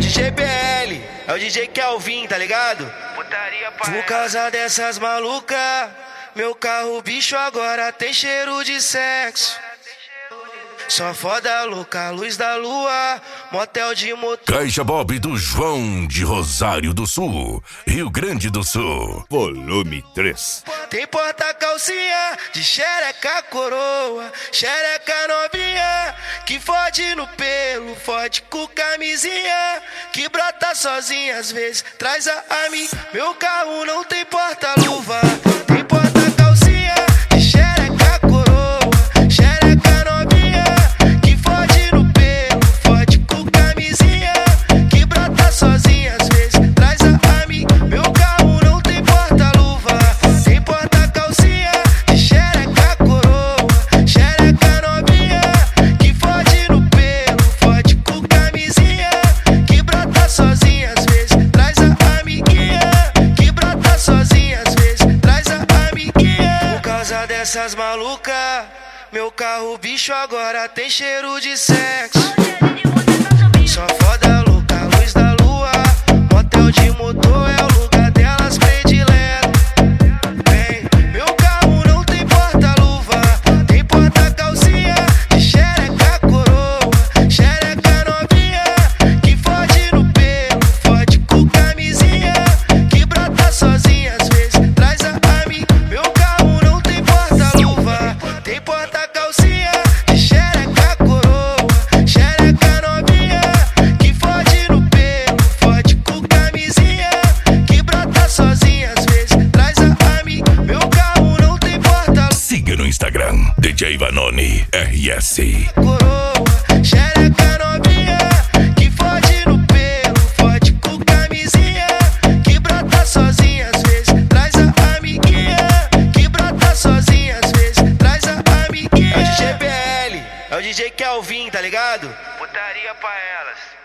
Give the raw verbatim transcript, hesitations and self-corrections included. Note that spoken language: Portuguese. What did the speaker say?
D J B L, é o D J Kelvin, tá ligado? Putaria pra Por causa dessas malucas, meu carro bicho agora tem cheiro de sexo. Só foda louca, luz da lua, motel de motor. Caixa Bob do João de Rosário do Sul, Rio Grande do Sul, volume três. Tem porta calcinha de xereca coroa, xereca novinha, que fode no pelo, fode com camisinha, que brota sozinha às vezes, traz a mim. Meu carro não tem porta-luva, tem porta calcinha de xereca coroa, xereca novinha, que fode no pelo, fode com camisinha, que brota sozinha às vezes, traz a mim. Meu carro não tem porta-luva, tem porta calcinha de xereca coroa, xereca novinha, que fode no pelo, fode com camisinha, que brota sozinha às vezes, traz a amiguinha, que brota sozinha às vezes, traz a amiguinha. Por causa dessas malucas, meu carro bicho agora tem cheiro de sexo. Só foda louca, luz da lua, motel de motor é o lugar delas predileto. Vem, meu carro não tem porta-luva, tem porta calcinha de xereca coroa, xereca novinha, que fode no pelo, fode com camisinha, que brota sozinha às vezes, traz a mim. Meu carro não tem porta-luva, tem porta calcinha de xereca coroa, xereca novinha, que fode no pelo, fode com camisinha, que brota sozinha às vezes, traz a mim. Meu carro não tem porta-luva. Siga no Instagram, D J Vanoni R S. Coroa, xereca novinha, que fode no pelo, fode com camisinha, que brota sozinha às vezes, traz a amiguinha, que brota sozinha às vezes, traz a amiguinha. É o D J B L, é o D J Kelvin, tá ligado? putaria pra elas.